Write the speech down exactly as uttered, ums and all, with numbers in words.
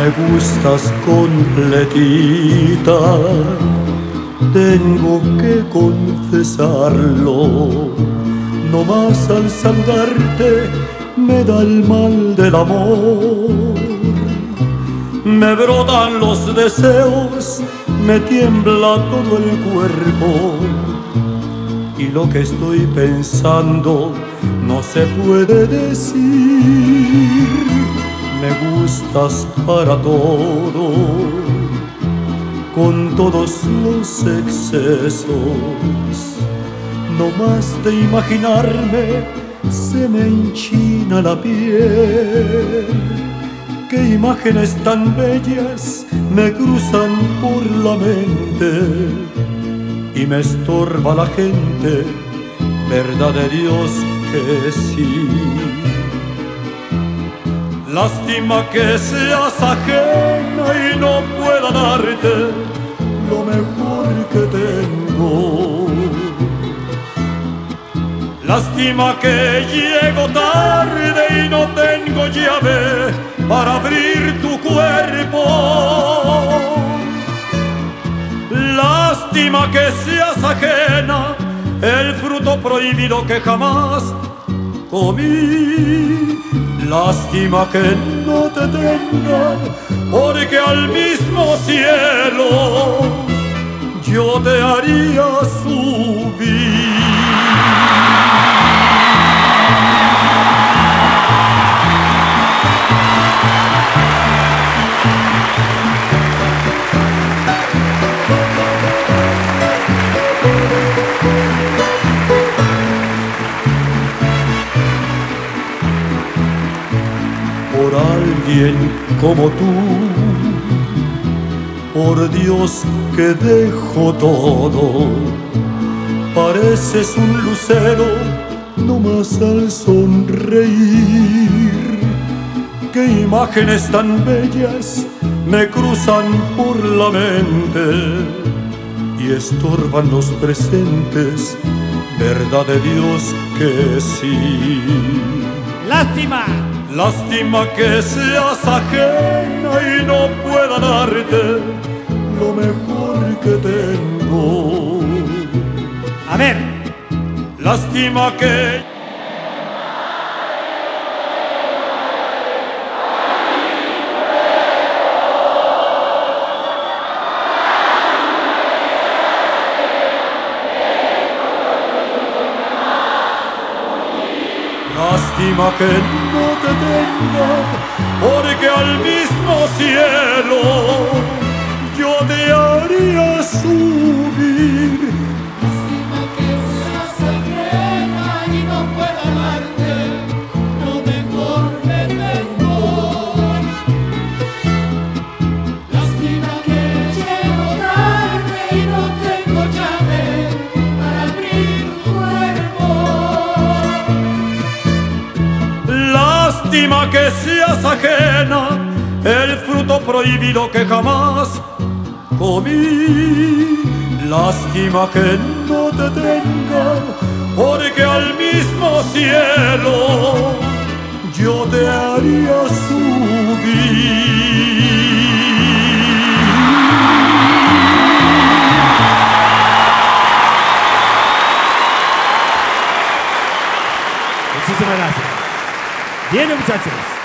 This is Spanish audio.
Me gustas completita, tengo que confesarlo. No más al saludarte me da el mal del amor. Me brotan los deseos, me tiembla todo el cuerpo, y lo que estoy pensando no se puede decir. Me gustas para todo, con todos los excesos. No más de imaginarme se me hinchina la piel. Qué imágenes tan bellas me cruzan por la mente, y me estorba la gente, verdad de Dios que sí. Lástima que seas ajena y no pueda darte lo mejor que tengo. Lástima que llego tarde y no tengo llave para abrir tu cuerpo. Lástima que seas ajena, el fruto prohibido que jamás comí. Lástima que no te tenga, porque al mismo cielo yo te haría subir. Por alguien como tú, por Dios que dejo todo. Pareces un lucero nomás al sonreír. Qué imágenes tan bellas me cruzan por la mente y estorban los presentes, verdad de Dios que sí. ¡Lástima! Lástima que seas ajena y no pueda darte lo mejor que tengo. A ver. Lástima que... Lástima que no te tenga, porque al mismo cielo yo te haría subir. Lástima que seas ajena y no pueda darte lo mejor que tengo. Lástima que llego tarde y no tengo llave para abrir tu cuerpo. Lástima que seas ajena, el fruto prohibido que jamás comí. Lástima que no te tenga, porque al mismo cielo yo te haría subir. Muchísimas gracias. Bien, muchachos.